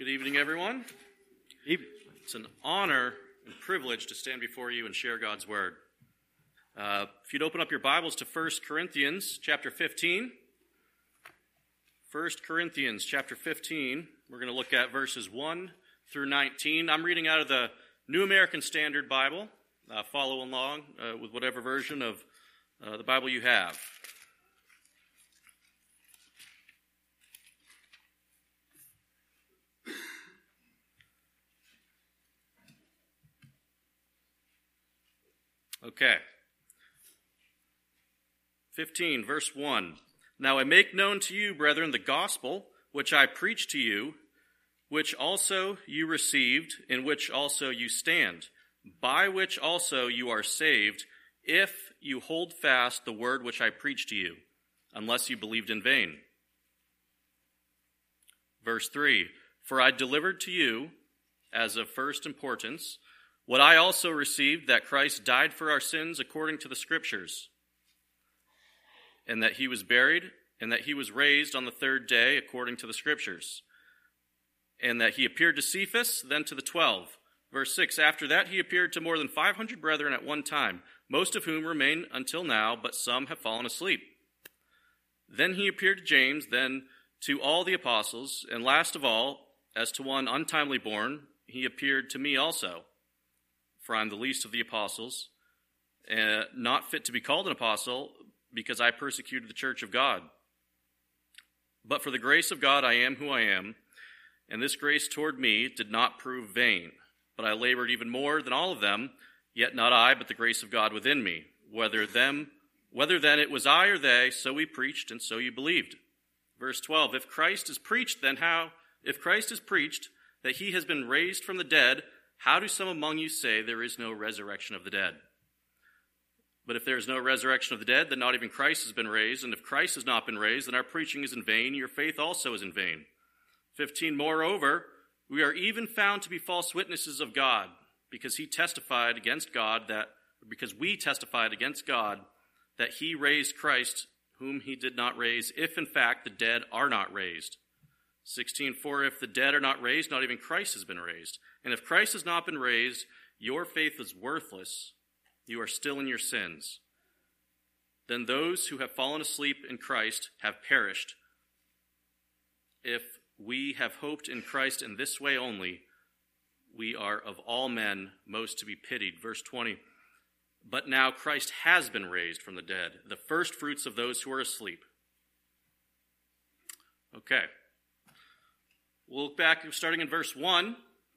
Good evening, everyone. Evening. It's an honor and privilege to stand before you and share God's Word. If you'd open up your Bibles to 1 Corinthians chapter 15. 1 Corinthians chapter 15, we're going to look at verses 1 through 19. I'm reading out of the New American Standard Bible. Follow along with whatever version of the Bible you have. Okay. 15, verse 1. Now I make known to you, brethren, the gospel which I preached to you, which also you received, in which also you stand, by which also you are saved, if you hold fast the word which I preached to you, unless you believed in vain. Verse 3. For I delivered to you, as of first importance, what I also received, that Christ died for our sins according to the Scriptures, and that he was buried, and that he was raised on the third day according to the Scriptures, and that he appeared to Cephas, then to the 12. Verse 6, after that he appeared to more than 500 brethren at one time, most of whom remain until now, but some have fallen asleep. Then he appeared to James, then to all the apostles, and last of all, as to one untimely born, he appeared to me also. For I am the least of the apostles, not fit to be called an apostle, because I persecuted the church of God. But for the grace of God I am who I am, and this grace toward me did not prove vain. But I labored even more than all of them, yet not I, but the grace of God within me. Whether then it was I or they, so we preached, and so you believed. Verse 12, if Christ is preached that he has been raised from the dead, how do some among you say there is no resurrection of the dead? But if there is no resurrection of the dead, then not even Christ has been raised. And if Christ has not been raised, then our preaching is in vain, your faith also is in vain. 15, moreover, we are even found to be false witnesses of God, because we testified against God that he raised Christ, whom he did not raise, if in fact the dead are not raised. 16, for if the dead are not raised, not even Christ has been raised. And if Christ has not been raised, your faith is worthless. You are still in your sins. Then those who have fallen asleep in Christ have perished. If we have hoped in Christ in this way only, we are of all men most to be pitied. Verse 20, but now Christ has been raised from the dead, the first fruits of those who are asleep. Okay. We'll look back, starting in verse 1.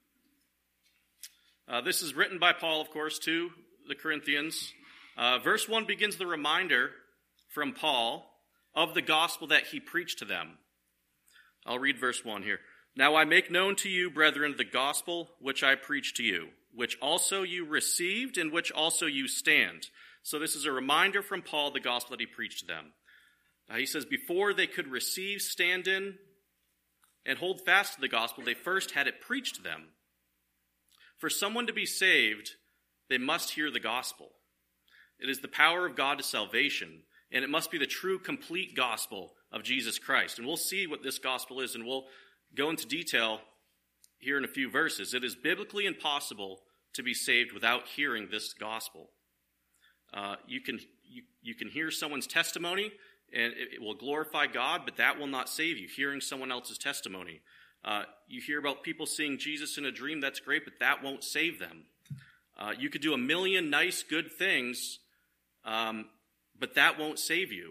This is written by Paul, of course, to the Corinthians. Verse 1 begins the reminder from Paul of the gospel that he preached to them. I'll read verse 1 here. Now I make known to you, brethren, the gospel which I preached to you, which also you received, in which also you stand. So this is a reminder from Paul, the gospel that he preached to them. He says before they could receive, stand in, and hold fast to the gospel, they first had it preached to them. For someone to be saved, they must hear the gospel. It is the power of God to salvation, and it must be the true, complete gospel of Jesus Christ. And we'll see what this gospel is, and we'll go into detail here in a few verses. It is biblically impossible to be saved without hearing this gospel. You can hear someone's testimony, and it will glorify God, but that will not save you, hearing someone else's testimony. You hear about people seeing Jesus in a dream, that's great, but that won't save them. You could do a million nice, good things, but that won't save you.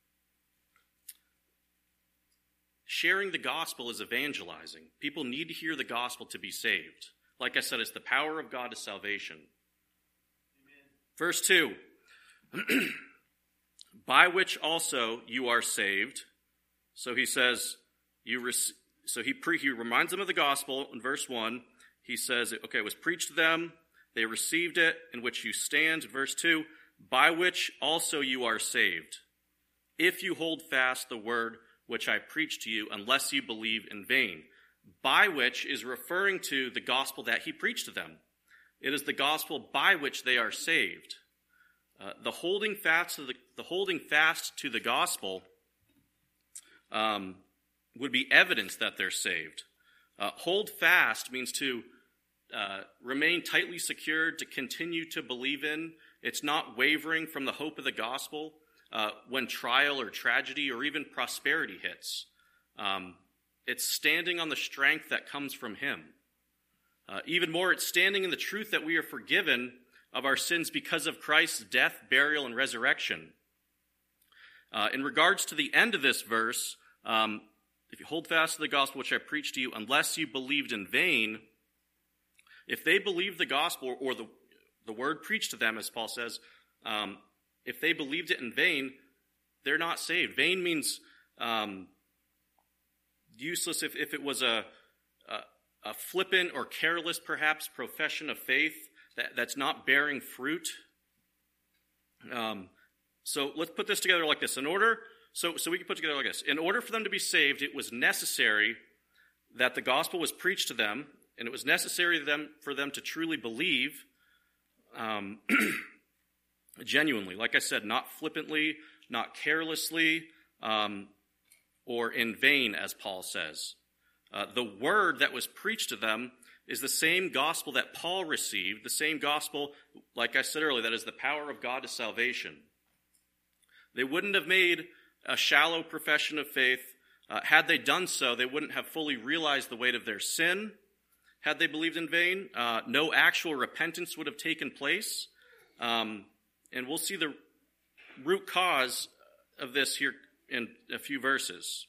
Sharing the gospel is evangelizing. People need to hear the gospel to be saved. Like I said, it's the power of God to salvation. Amen. Verse 2. By which also you are saved. So he says, he reminds them of the gospel in verse 1. He says, okay, it was preached to them. They received it, in which you stand. Verse 2, by which also you are saved, if you hold fast the word which I preached to you, unless you believe in vain. By which is referring to the gospel that he preached to them. It is the gospel by which they are saved. The holding fast to the gospel would be evidence that they're saved. Hold fast means to remain tightly secured, to continue to believe in. It's not wavering from the hope of the gospel when trial or tragedy or even prosperity hits. It's standing on the strength that comes from him. Even more, it's standing in the truth that we are forgiven of our sins because of Christ's death, burial, and resurrection. In regards to the end of this verse, if you hold fast to the gospel which I preached to you, unless you believed in vain, if they believed the gospel or the word preached to them, as Paul says, if they believed it in vain, they're not saved. Vain means useless if it was a flippant or careless, perhaps, profession of faith that's not bearing fruit. So let's put this together like this. So we can put it together like this. In order for them to be saved, it was necessary that the gospel was preached to them, and it was necessary for them to truly believe genuinely. Like I said, not flippantly, not carelessly, or in vain, as Paul says. The word that was preached to them is the same gospel that Paul received, the same gospel, like I said earlier, that is the power of God to salvation. They wouldn't have made a shallow profession of faith. Had they done so, they wouldn't have fully realized the weight of their sin. Had they believed in vain, no actual repentance would have taken place. And we'll see the root cause of this here in a few verses.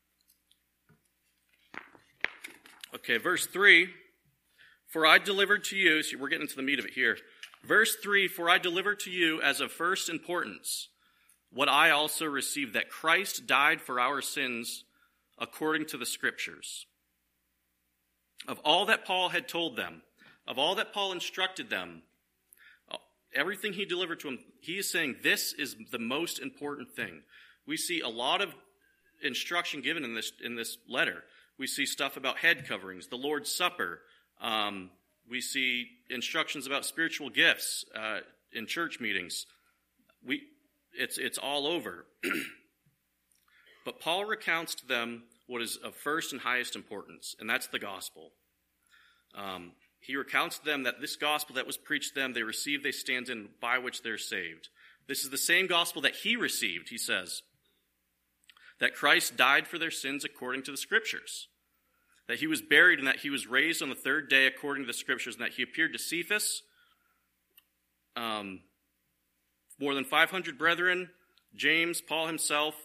Okay, verse 3, for I delivered to you, so we're getting into the meat of it here. Verse 3, for I delivered to you as of first importance what I also received, that Christ died for our sins according to the Scriptures. Of all that Paul had told them, of all that Paul instructed them, everything he delivered to them, he is saying this is the most important thing. We see a lot of instruction given in this letter. We see stuff about head coverings, the Lord's Supper. We see instructions about spiritual gifts in church meetings. It's all over. But Paul recounts to them what is of first and highest importance, and that's the gospel. He recounts to them that this gospel that was preached to them, they receive, they stand in, by which they're saved. This is the same gospel that he received, he says. That Christ died for their sins according to the Scriptures. That he was buried and that he was raised on the third day according to the Scriptures, and that he appeared to Cephas, more than 500 brethren, James, Paul himself.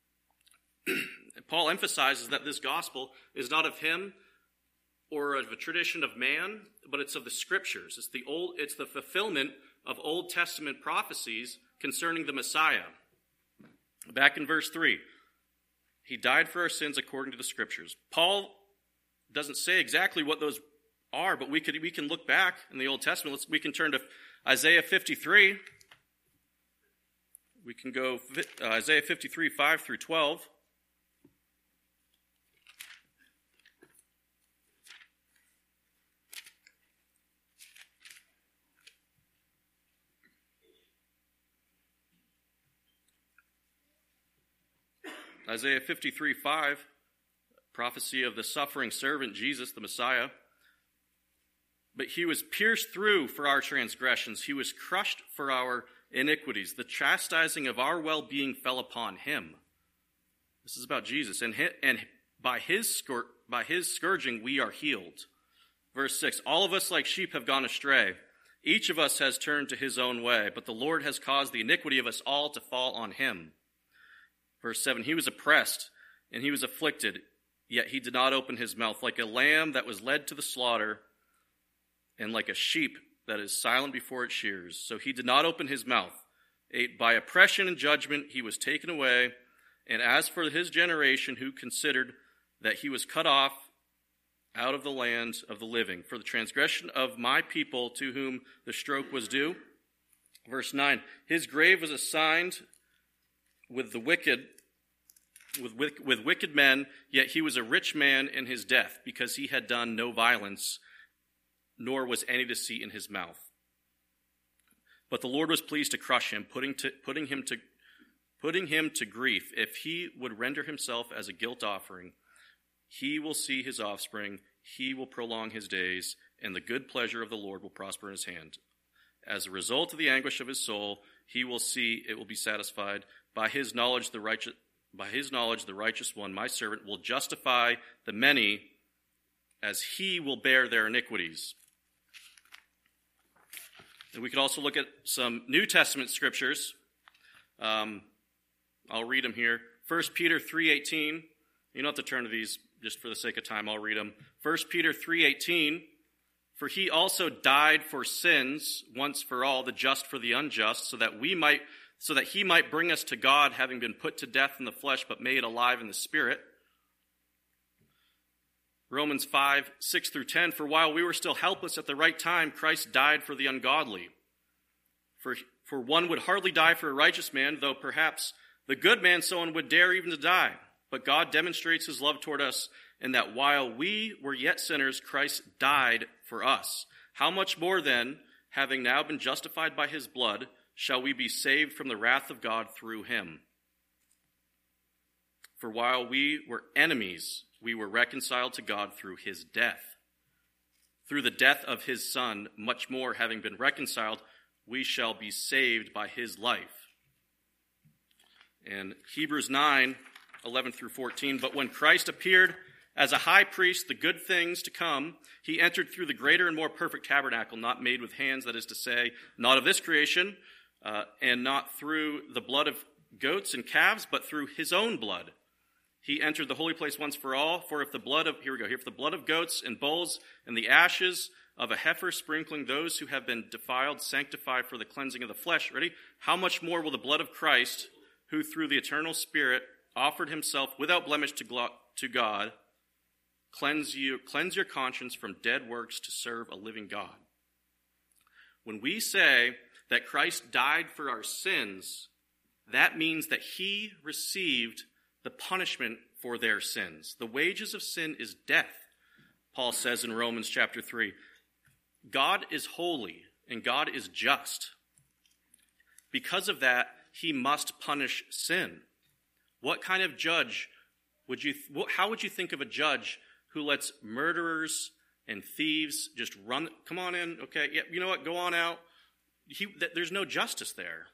Paul emphasizes that this gospel is not of him or of a tradition of man, but it's of the Scriptures. It's the fulfillment of Old Testament prophecies concerning the Messiah. Back in verse 3, he died for our sins according to the Scriptures. Paul doesn't say exactly what those are, but we can look back in the Old Testament. We can turn to Isaiah 53. We can go Isaiah 53, 5 through 12. Isaiah 53, 5, prophecy of the suffering servant, Jesus, the Messiah. But he was pierced through for our transgressions. He was crushed for our iniquities. The chastising of our well-being fell upon him. This is about Jesus. And by his scourging we are healed. Verse 6, all of us like sheep have gone astray. Each of us has turned to his own way, but the Lord has caused the iniquity of us all to fall on him. Verse 7, he was oppressed and he was afflicted, yet he did not open his mouth. Like a lamb that was led to the slaughter, and like a sheep that is silent before its shears, so he did not open his mouth. By oppression and judgment he was taken away. And as for his generation, who considered that he was cut off out of the land of the living, for the transgression of my people to whom the stroke was due. Verse 9, his grave was assigned with the wicked, with wicked men, yet he was a rich man in his death, because he had done no violence, nor was any deceit in his mouth. But the Lord was pleased to crush him, putting him to grief. If he would render himself as a guilt offering, he will see his offspring. he will prolong his days, and the good pleasure of the Lord will prosper in his hand. As a result of the anguish of his soul, he will see it will be satisfied. By his knowledge, the righteous one, my servant, will justify the many, as he will bear their iniquities. And we could also look at some New Testament scriptures. I'll read them here. 1 Peter 3:18. You don't have to turn to these just for the sake of time. I'll read them. 1 Peter 3:18. For he also died for sins once for all, the just for the unjust, so that he might bring us to God, having been put to death in the flesh, but made alive in the spirit. Romans 5:6-10. For while we were still helpless at the right time, Christ died for the ungodly. For one would hardly die for a righteous man, though perhaps the good man someone would dare even to die. But God demonstrates his love toward us in that while we were yet sinners, Christ died for us. How much more then, having now been justified by his blood, shall we be saved from the wrath of God through him? For while we were enemies, we were reconciled to God through his death. Through the death of his Son, much more, having been reconciled, we shall be saved by his life. And Hebrews 9:11-14. But when Christ appeared as a high priest, the good things to come, he entered through the greater and more perfect tabernacle, not made with hands, that is to say, not of this creation, and not through the blood of goats and calves, but through his own blood. He entered the holy place once for all, for if the blood of goats and bulls and the ashes of a heifer sprinkling those who have been defiled sanctify for the cleansing of the flesh, ready? How much more will the blood of Christ, who through the eternal Spirit offered himself without blemish to God, cleanse your conscience from dead works to serve a living God? When we say that Christ died for our sins, that means that he received the punishment for their sins. The wages of sin is death, Paul says in Romans chapter 3. God is holy and God is just. Because of that, he must punish sin. What kind of judge how would you think of a judge who lets murderers and thieves just run? Come on in, okay, yeah, you know what, go on out. There's no justice there.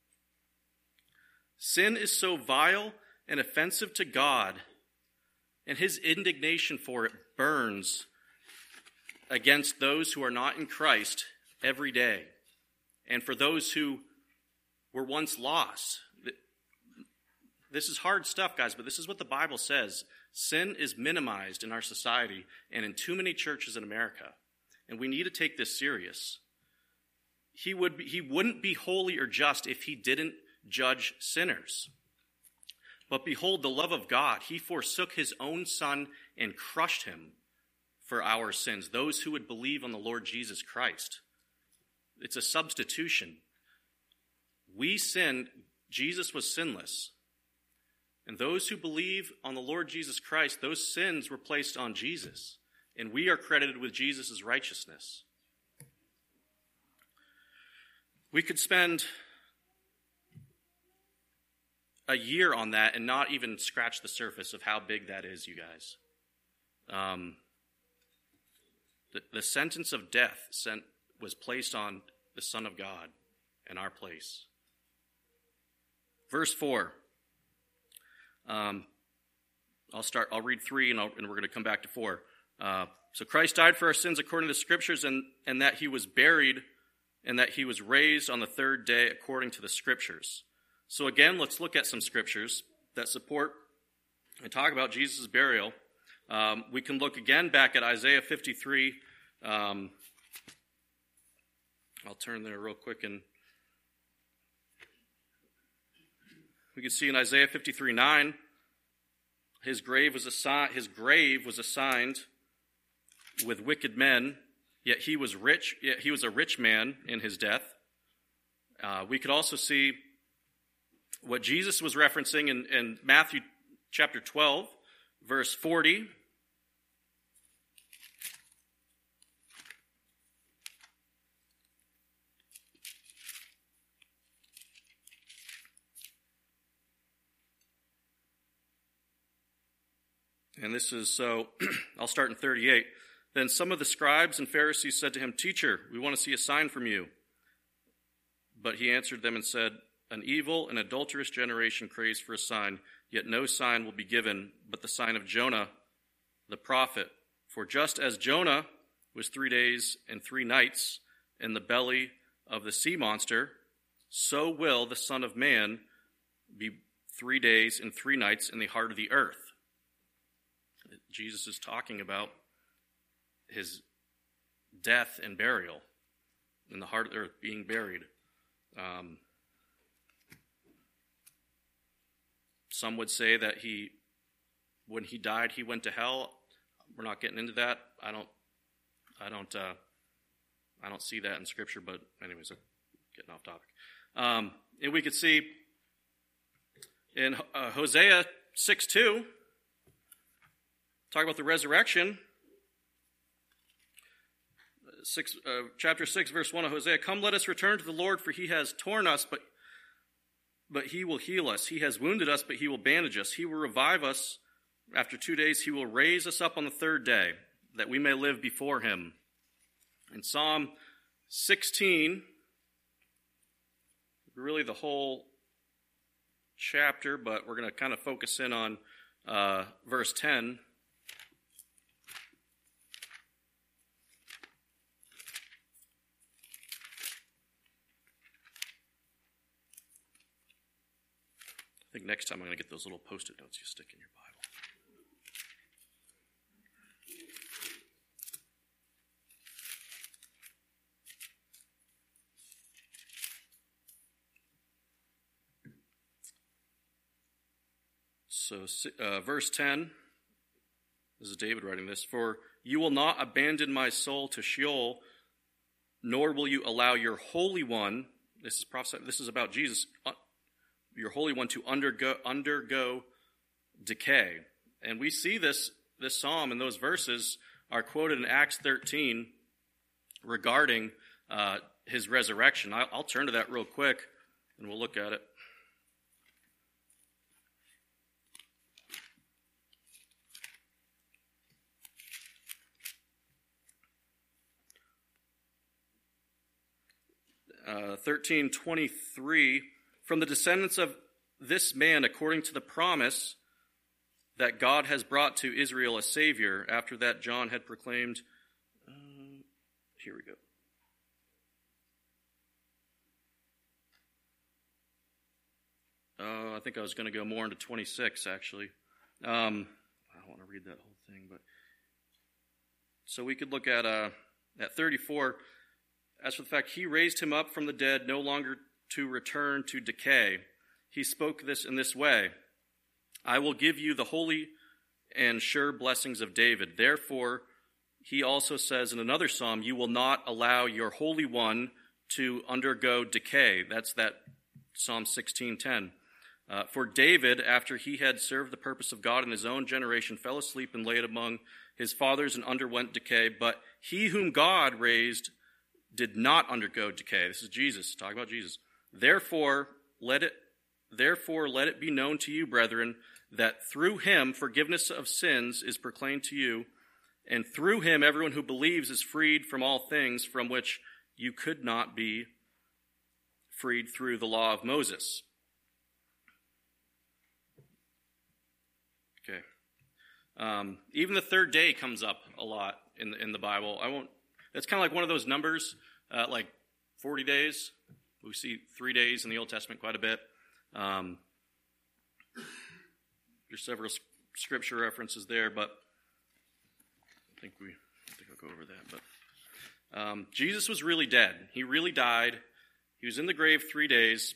Sin is so vile and offensive to God, and his indignation for it burns against those who are not in Christ every day. And for those who were once lost. This is hard stuff, guys, but this is what the Bible says. Sin is minimized in our society and in too many churches in America. And we need to take this serious. He wouldn't be holy or just if he didn't judge sinners. But behold, the love of God. He forsook his own Son and crushed him for our sins, those who would believe on the Lord Jesus Christ. It's a substitution. We sinned. Jesus was sinless. And those who believe on the Lord Jesus Christ, those sins were placed on Jesus. And we are credited with Jesus' righteousness. We could spend a year on that and not even scratch the surface of how big that is, you guys. The sentence of death was placed on the Son of God in our place. Verse 4. I'll read 3 and we're going to come back to 4. So Christ died for our sins according to the Scriptures, and that he was buried, and that he was raised on the third day according to the Scriptures. So again, let's look at some Scriptures that support and talk about Jesus' burial. We can look again back at Isaiah 53. I'll turn there real quick, and we can see in Isaiah 53:9, his grave was assigned with wicked men, yet he was rich. Yet he was a rich man in his death. We could also see what Jesus was referencing in Matthew chapter 12, verse 40. And this is, so I'll start in 38. Then some of the scribes and Pharisees said to him, "Teacher, we want to see a sign from you." But he answered them and said, "An evil and adulterous generation craves for a sign, yet no sign will be given but the sign of Jonah, the prophet. For just as Jonah was 3 days and 3 nights in the belly of the sea monster, so will the Son of Man be 3 days and 3 nights in the heart of the earth." Jesus is talking about his death and burial in the heart of the earth, being buried. Some would say that when he died, he went to hell. We're not getting into that. I don't see that in Scripture. But anyways, I'm getting off topic. And we could see in Hosea 6:2, talk about the resurrection. Chapter 6, verse 1 of Hosea, "Come, let us return to the Lord, for he has torn us, but he will heal us. He has wounded us, but he will bandage us. He will revive us. After 2 days, he will raise us up on the third day, that we may live before him." In Psalm 16, really the whole chapter, but we're going to kind of focus in on verse 10. I think next time I'm going to get those little Post-it notes you stick in your Bible. So verse 10, this is David writing this, "For you will not abandon my soul to Sheol, nor will you allow your Holy One," this is about Jesus, "your Holy One to undergo decay." And we see this psalm and those verses are quoted in Acts 13 regarding his resurrection. I'll turn to that real quick and we'll look at it. Uh, 13:23, "From the descendants of this man, according to the promise that God has brought to Israel a Savior, after that John had proclaimed," here we go. I think I was going to go more into 26, actually. I don't want to read that whole thing, but so we could look at 34. "As for the fact he raised him up from the dead, no longer to return to decay, he spoke this in this way, 'I will give you the holy and sure blessings of David.' Therefore, he also says in another psalm, 'You will not allow your Holy One to undergo decay.'" That's that Psalm 16:10. "For David, after he had served the purpose of God in his own generation, fell asleep and laid among his fathers and underwent decay. But he whom God raised did not undergo decay." This is Jesus, talking about Jesus. Therefore let it be known to you, brethren, that through him forgiveness of sins is proclaimed to you, and through him everyone who believes is freed from all things from which you could not be freed through the law of Moses." Okay. Even the third day comes up a lot in the Bible. It's kind of like one of those numbers, like 40 days. We see 3 days in the Old Testament quite a bit. There's several scripture references there, but I think I'll go over that. But Jesus was really dead. He really died. He was in the grave 3 days.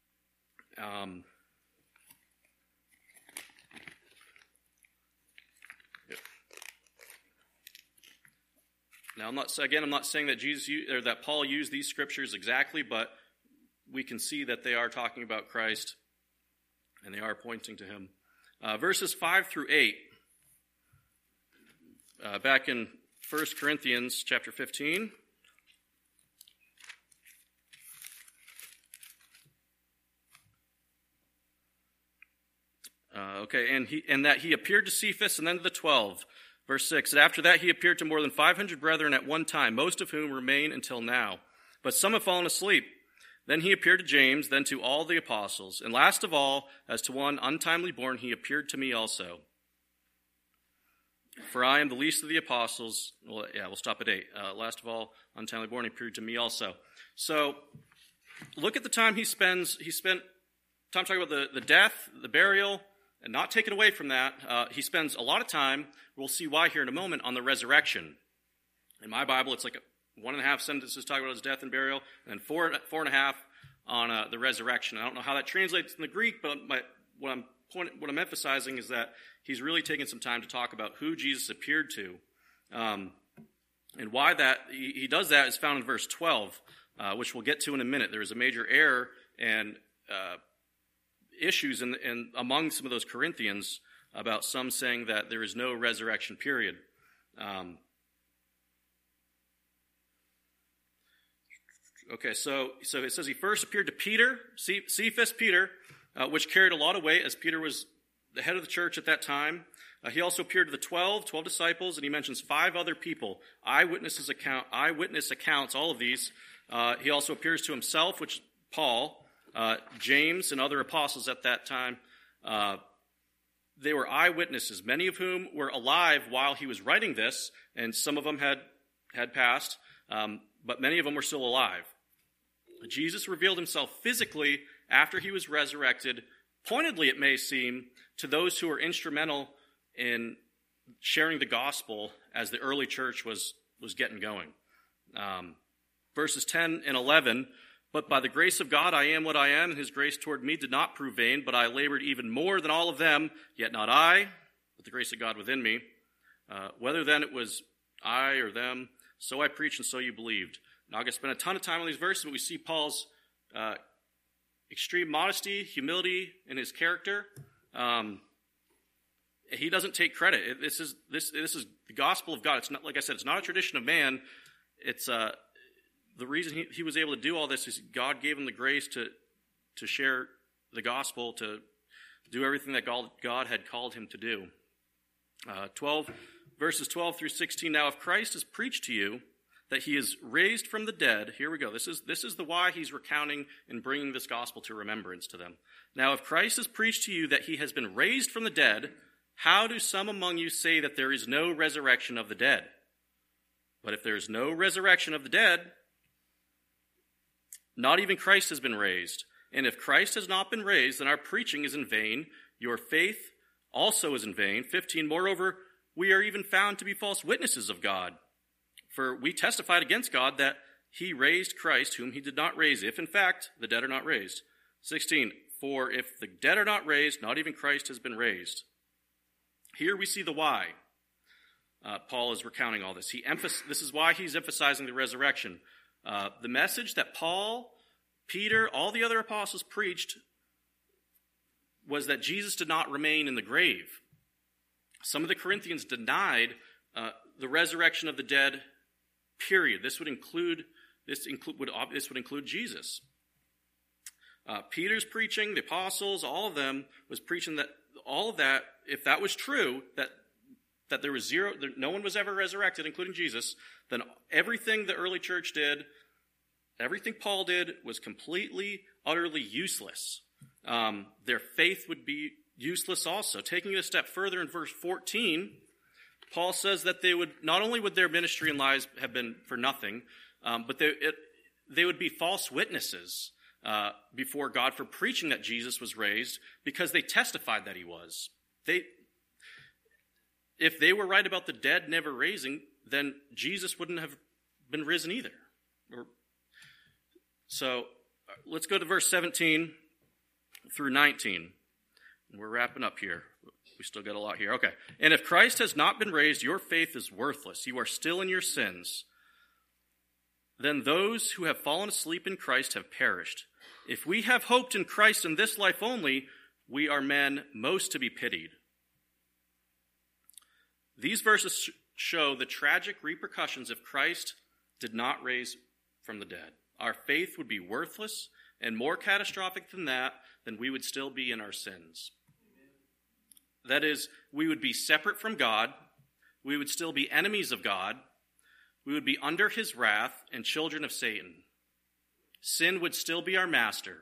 Now, I'm not saying that that Paul used these scriptures exactly, but we can see that they are talking about Christ, and they are pointing to him. Verses 5 through 8, back in 1 Corinthians chapter 15. And that he appeared to Cephas and then to the 12. Verse 6, and after that he appeared to more than 500 brethren at one time, most of whom remain until now. But some have fallen asleep. Then he appeared to James, then to all the apostles. And last of all, as to one untimely born, he appeared to me also. For I am the least of the apostles. Well, yeah, we'll stop at 8. Last of all, untimely born, he appeared to me also. So, look at the time he spent time talking about the death, the burial, and not taken away from that. He spends a lot of time, we'll see why here in a moment, on the resurrection. In my Bible, it's like 1.5 sentences talking about his death and burial, and then 4.5 on the resurrection. I don't know how that translates in the Greek, but what I'm emphasizing is that he's really taken some time to talk about who Jesus appeared to. And why that he does that is found in verse 12, which we'll get to in a minute. There is a major error and issues in among some of those Corinthians about some saying that there is no resurrection period. So it says he first appeared to Peter, Cephas, Peter, which carried a lot of weight, as Peter was the head of the church at that time. He also appeared to the 12 disciples, and he mentions 5 other people, eyewitness accounts, all of these. He also appears to himself, which Paul, James, and other apostles at that time. They were eyewitnesses, many of whom were alive while he was writing this, and some of them had passed, but many of them were still alive. Jesus revealed himself physically after he was resurrected, pointedly it may seem, to those who were instrumental in sharing the gospel as the early church was getting going. Verses 10 and 11, but by the grace of God I am what I am, and his grace toward me did not prove vain, but I labored even more than all of them, yet not I, but the grace of God within me. Whether then it was I or them, so I preached and so you believed. Now, I'm going to spend a ton of time on these verses, but we see Paul's extreme modesty, humility in his character. He doesn't take credit. This is the gospel of God. It's not, like I said, it's not a tradition of man. It's the reason he was able to do all this is God gave him the grace to share the gospel, to do everything that God had called him to do. 12 verses 12 through 16. Now, if Christ is preached to you that he is raised from the dead, here we go. This is the why he's recounting and bringing this gospel to remembrance to them. Now, if Christ is preached to you that he has been raised from the dead, how do some among you say that there is no resurrection of the dead? But if there is no resurrection of the dead, not even Christ has been raised. And if Christ has not been raised, then our preaching is in vain. Your faith also is in vain. 15, moreover, we are even found to be false witnesses of God. For we testified against God that he raised Christ, whom he did not raise, if in fact the dead are not raised. 16, for if the dead are not raised, not even Christ has been raised. Here we see the why. Paul is recounting all this. This is why he's emphasizing the resurrection. The message that Paul, Peter, all the other apostles preached was that Jesus did not remain in the grave. Some of the Corinthians denied the resurrection of the dead, period. This would include Jesus. Peter's preaching, the apostles, all of them was preaching that all of that, if that was true, that there was no one was ever resurrected, including Jesus, then everything the early church did, everything Paul did, was completely, utterly useless. Their faith would be useless also. Taking it a step further in verse 14, Paul says that not only would their ministry and lives have been for nothing, but they would be false witnesses before God for preaching that Jesus was raised, because they testified that he was. If they were right about the dead never raising, then Jesus wouldn't have been risen either. So let's go to verse 17 through 19. We're wrapping up here. We still got a lot here. Okay. And if Christ has not been raised, your faith is worthless. You are still in your sins. Then those who have fallen asleep in Christ have perished. If we have hoped in Christ in this life only, we are men most to be pitied. These verses show the tragic repercussions if Christ did not raise from the dead. Our faith would be worthless, and more catastrophic than that, then we would still be in our sins. That is, we would be separate from God, we would still be enemies of God, we would be under his wrath and children of Satan. Sin would still be our master.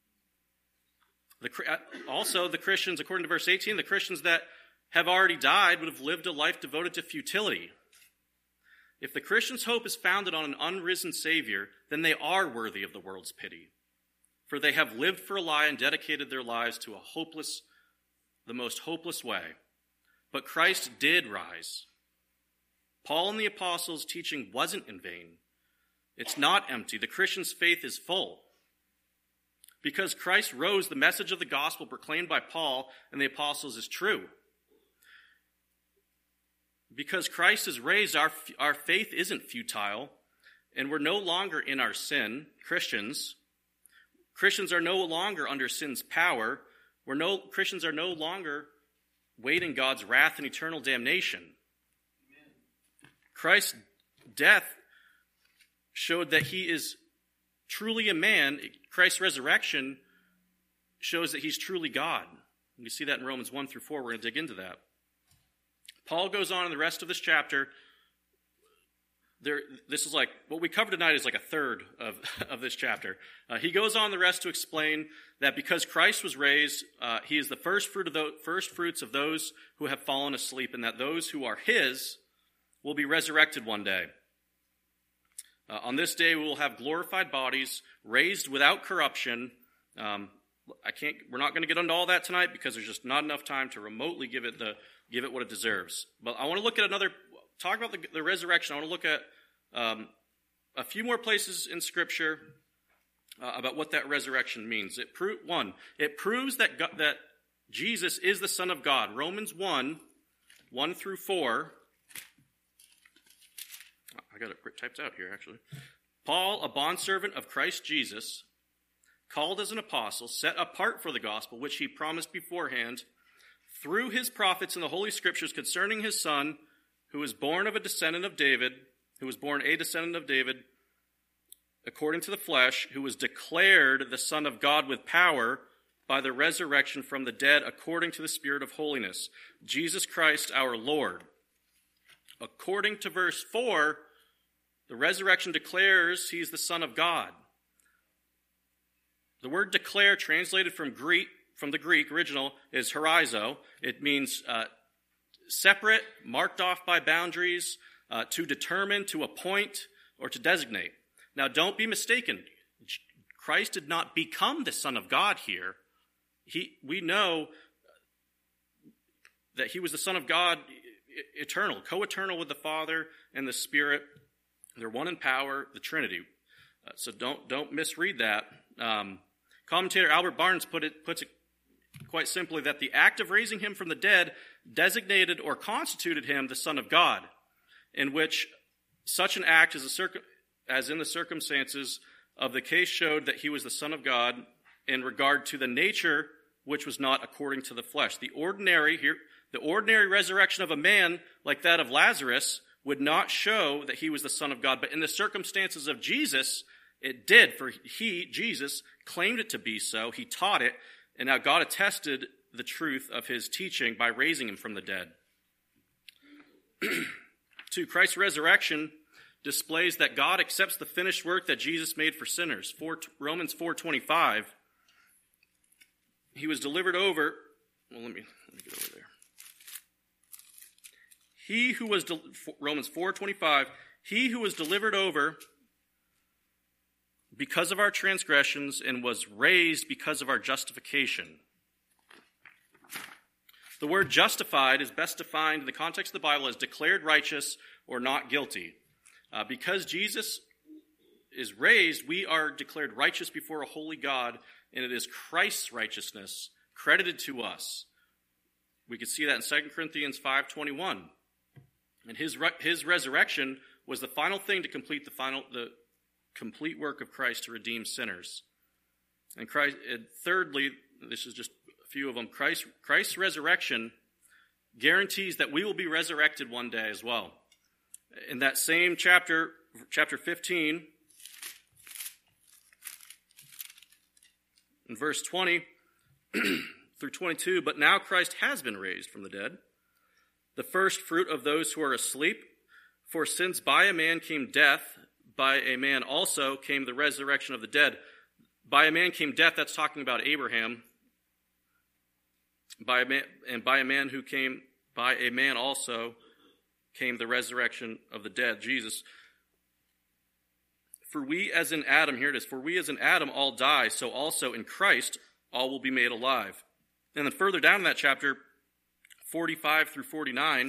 Also, the Christians, according to verse 18, the Christians that have already died would have lived a life devoted to futility. If the Christian's hope is founded on an unrisen Savior, then they are worthy of the world's pity. For they have lived for a lie and dedicated their lives to the most hopeless way. But Christ did rise. Paul and the apostles' teaching wasn't in vain. It's not empty. The Christian's faith is full. Because Christ rose, the message of the gospel proclaimed by Paul and the apostles is true. Because Christ is raised, our faith isn't futile, and we're no longer in our sin. Christians are no longer under sin's power. Christians are no longer waiting God's wrath and eternal damnation. Amen. Christ's death showed that he is truly a man. Christ's resurrection shows that he's truly God. You see that in Romans 1 through 4. We're going to dig into that. Paul goes on in the rest of this chapter. This is like, what we covered tonight is like a third of this chapter. He goes on the rest to explain that because Christ was raised, he is the first fruits of those who have fallen asleep, and that those who are his will be resurrected one day. On this day, we will have glorified bodies, raised without corruption. We're not going to get into all that tonight because there's just not enough time to remotely give it what it deserves. But I want to look at talk about the resurrection. I want to look at a few more places in Scripture about what that resurrection means. It proves that Jesus is the Son of God. Romans 1 through 4. I got it typed out here, actually. Paul, a bondservant of Christ Jesus, called as an apostle, set apart for the gospel, which he promised beforehand through his prophets in the Holy Scriptures concerning his Son, who was born a descendant of David, according to the flesh, who was declared the Son of God with power by the resurrection from the dead, according to the Spirit of holiness, Jesus Christ our Lord. According to verse 4, the resurrection declares he's the Son of God. The word declare, translated from the Greek original, is horizo. It means separate, marked off by boundaries, to determine, to appoint, or to designate. Now, don't be mistaken. Christ did not become the Son of God here. We know that he was the Son of God, eternal, co-eternal with the Father and the Spirit. They're one in power, the Trinity. So don't misread that. Commentator Albert Barnes puts it quite simply that the act of raising him from the dead designated or constituted him the Son of God, in which such an act as in the circumstances of the case showed that he was the Son of God in regard to the nature which was not according to the flesh. The ordinary resurrection of a man like that of Lazarus would not show that he was the Son of God, but in the circumstances of Jesus, it did, for Jesus, claimed it to be so. He taught it, and now God attested the truth of his teaching by raising him from the dead. 2, Christ's resurrection displays that God accepts the finished work that Jesus made for sinners. Romans 4:25, he was delivered over. Well, let me get over there. Romans 4:25, he who was delivered over because of our transgressions and was raised because of our justification. The word justified is best defined in the context of the Bible as declared righteous or not guilty. Because Jesus is raised, we are declared righteous before a holy God, and it is Christ's righteousness credited to us. We can see that in 2 Corinthians 5:21. And his resurrection was the final thing to complete the complete work of Christ to redeem sinners. And thirdly, this is just a few of them, Christ's resurrection guarantees that we will be resurrected one day as well. In that same chapter 15, in verse 20, through 22, but now Christ has been raised from the dead, the first fruit of those who are asleep. For since by a man came death, by a man also came the resurrection of the dead. By a man came death, that's talking about Abraham. By a man also came the resurrection of the dead, Jesus. For we as in Adam, here it is, for we as in Adam all die, so also in Christ all will be made alive. And then further down in that chapter, 45 through 49,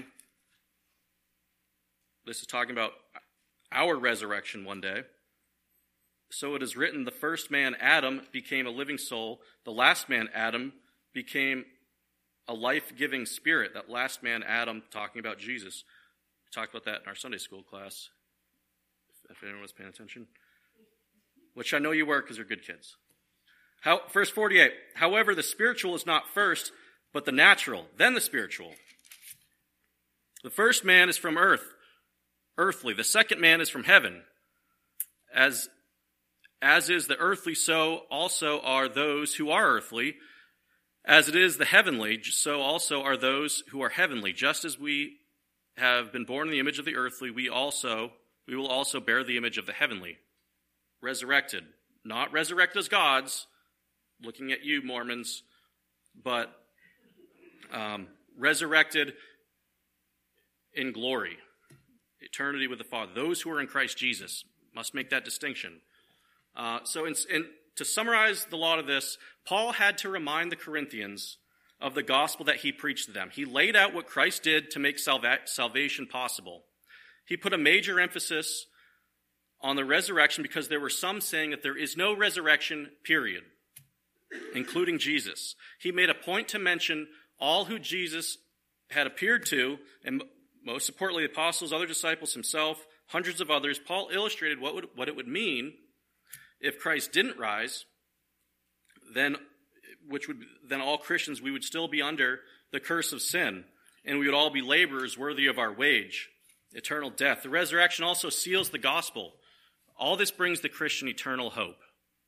this is talking about our resurrection one day. So it is written, the first man, Adam, became a living soul. The last man, Adam, became a life-giving spirit. That last man, Adam, talking about Jesus. We talked about that in our Sunday school class, if anyone was paying attention. Which I know you were because you're good kids. Verse 48, however, the spiritual is not first, but the natural, then the spiritual. The first man is from earth, earthly. The second man is from heaven. As is the earthly, so also are those who are earthly. As it is the heavenly, so also are those who are heavenly. Just as we have been born in the image of the earthly, we will also bear the image of the heavenly. Resurrected. Not resurrected as gods, looking at you, Mormons, but resurrected in glory. Eternity with the Father. Those who are in Christ Jesus must make that distinction. So to summarize the lot of this, Paul had to remind the Corinthians of the gospel that he preached to them. He laid out what Christ did to make salvation possible. He put a major emphasis on the resurrection because there were some saying that there is no resurrection, period, including Jesus. He made a point to mention all who Jesus had appeared to, and most importantly, the apostles, other disciples, himself, hundreds of others. Paul illustrated what it would mean if Christ didn't rise, then all Christians, we would still be under the curse of sin, and we would all be laborers worthy of our wage, eternal death. The resurrection also seals the gospel. All this brings the Christian eternal hope.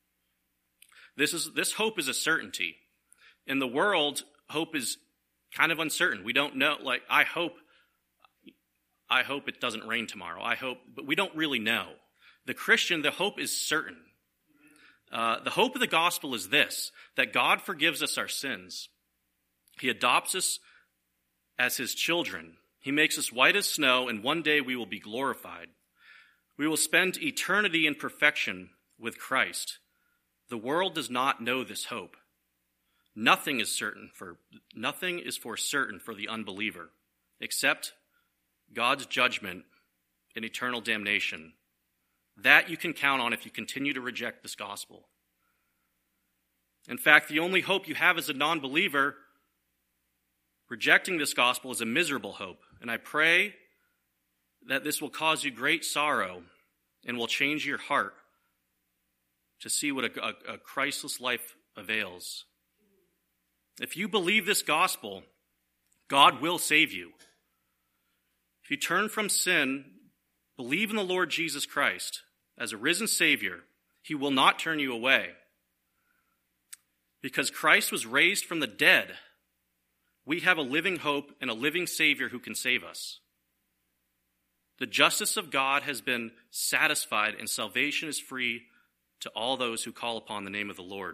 This hope is a certainty. In the world, hope is kind of uncertain. We don't know, I hope it doesn't rain tomorrow. But we don't really know. The Christian, the hope is certain. The hope of the gospel is this, that God forgives us our sins. He adopts us as his children. He makes us white as snow, and one day we will be glorified. We will spend eternity in perfection with Christ. The world does not know this hope. Nothing is for certain for the unbeliever, except God's judgment and eternal damnation. That you can count on if you continue to reject this gospel. In fact, the only hope you have as a non-believer rejecting this gospel is a miserable hope. And I pray that this will cause you great sorrow and will change your heart to see what a Christless life avails. If you believe this gospel, God will save you. If you turn from sin, believe in the Lord Jesus Christ as a risen Savior, he will not turn you away. Because Christ was raised from the dead, we have a living hope and a living Savior who can save us. The justice of God has been satisfied, and salvation is free to all those who call upon the name of the Lord.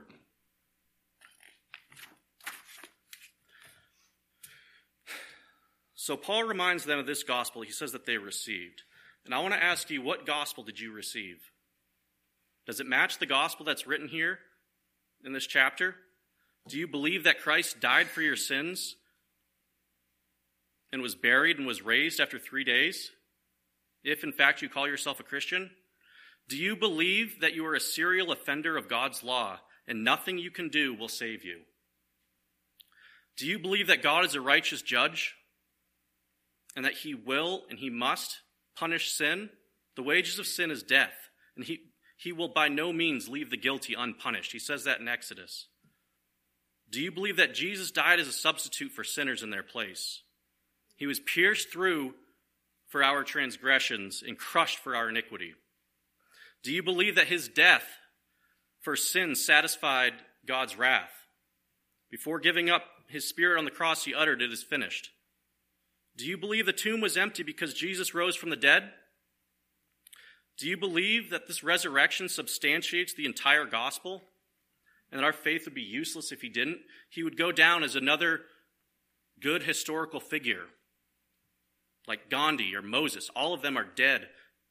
So Paul reminds them of this gospel he says that they received. And I want to ask you, what gospel did you receive? Does it match the gospel that's written here in this chapter? Do you believe that Christ died for your sins and was buried and was raised after 3 days? If, in fact, you call yourself a Christian? Do you believe that you are a serial offender of God's law and nothing you can do will save you? Do you believe that God is a righteous judge and that he will and he must punish sin? The wages of sin is death, and he will by no means leave the guilty unpunished. He says that in Exodus. Do you believe that Jesus died as a substitute for sinners in their place? He was pierced through for our transgressions and crushed for our iniquity. Do you believe that his death for sin satisfied God's wrath? Before giving up his spirit on the cross, he uttered, "It is finished." Do you believe the tomb was empty because Jesus rose from the dead? Do you believe that this resurrection substantiates the entire gospel and that our faith would be useless if he didn't? He would go down as another good historical figure like Gandhi or Moses. All of them are dead.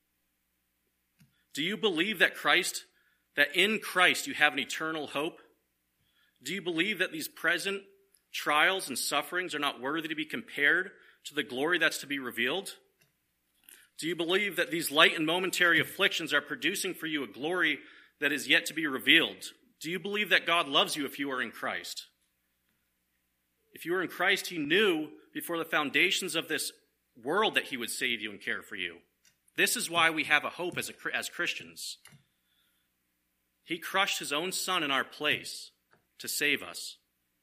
Do you believe that in Christ you have an eternal hope? Do you believe that these present trials and sufferings are not worthy to be compared to the glory that's to be revealed? Do you believe that these light and momentary afflictions are producing for you a glory that is yet to be revealed? Do you believe that God loves you if you are in Christ? If you are in Christ, he knew before the foundations of this world that he would save you and care for you. This is why we have a hope as Christians. He crushed his own son in our place to save us.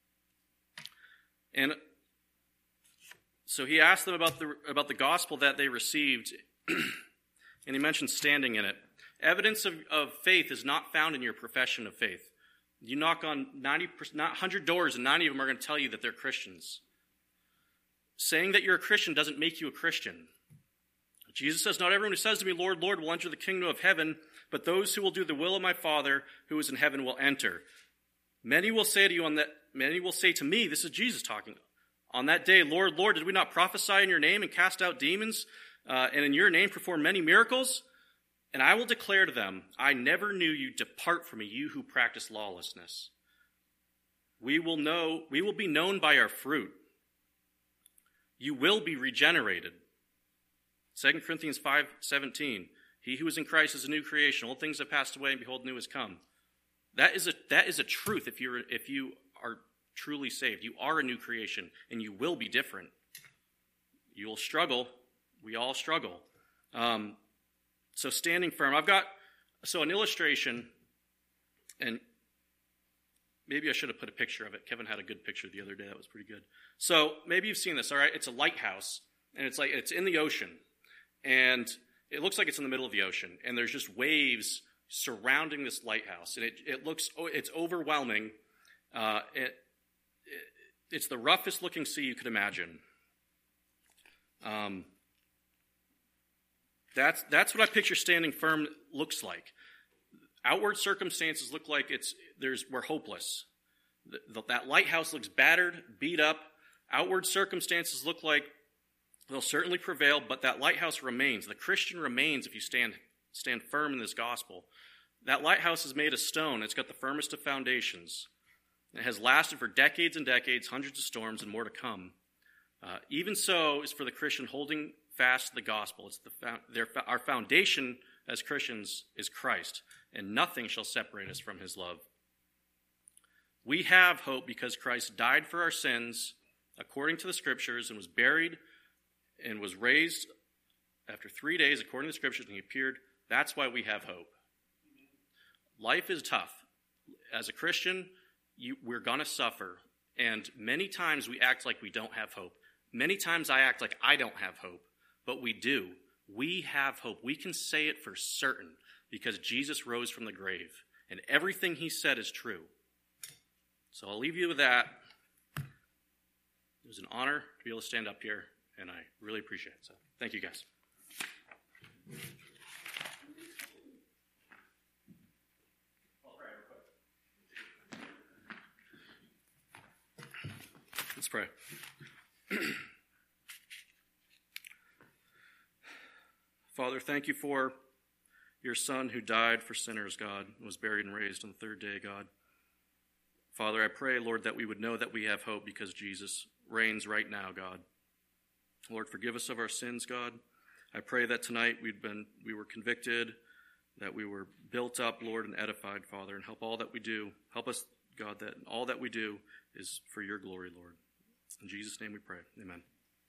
And so he asked them about the gospel that they received, and he mentioned standing in it. Evidence of faith is not found in your profession of faith. You knock on 100 doors, and 90 of them are going to tell you that they're Christians. Saying that you're a Christian doesn't make you a Christian. Jesus says, "Not everyone who says to me, 'Lord, Lord,' will enter the kingdom of heaven, but those who will do the will of my Father who is in heaven will enter. Many will say to me," this is Jesus talking, "on that day, 'Lord, Lord, did we not prophesy in your name and cast out demons, and in your name perform many miracles?' And I will declare to them, 'I never knew you. Depart from me, you who practice lawlessness.'" We will be known by our fruit. You will be regenerated. 2 Corinthians 5:17, "He who is in Christ is a new creation. Old things have passed away, and behold, new has come." That is a truth if you are truly saved. You are a new creation, and you will be different. You will struggle. We all struggle. So standing firm. I've got an illustration, and maybe I should have put a picture of it. Kevin had a good picture the other day. That was pretty good. So maybe you've seen this, all right? It's a lighthouse, and it's in the ocean, and it looks like it's in the middle of the ocean, and there's just waves surrounding this lighthouse, and it's overwhelming. It's the roughest looking sea you could imagine. That's what I picture standing firm looks like. Outward circumstances look like we're hopeless. That lighthouse looks battered, beat up. Outward circumstances look like they'll certainly prevail, but that lighthouse remains. The Christian remains if you stand firm in this gospel. That lighthouse is made of stone. It's got the firmest of foundations. It has lasted for decades and decades, hundreds of storms, and more to come. Even so is for the Christian holding fast to the gospel. Our foundation as Christians is Christ, and nothing shall separate us from his love. We have hope because Christ died for our sins according to the Scriptures and was buried and was raised after 3 days according to the Scriptures, and he appeared. That's why we have hope. Life is tough. As a Christian, we're going to suffer, and many times we act like we don't have hope. Many times I act like I don't have hope, but we do. We have hope. We can say it for certain because Jesus rose from the grave, and everything he said is true. So I'll leave you with that. It was an honor to be able to stand up here, and I really appreciate it. So thank you, guys. Let's pray. Father, thank you for your Son who died for sinners, God, and was buried and raised on the third day, God. Father, I pray, Lord, that we would know that we have hope because Jesus reigns right now, God. Lord, forgive us of our sins, God. I pray that tonight we were convicted, that we were built up, Lord, and edified, Father, and help all that we do. Help us, God, that all that we do is for your glory, Lord. In Jesus' name we pray. Amen.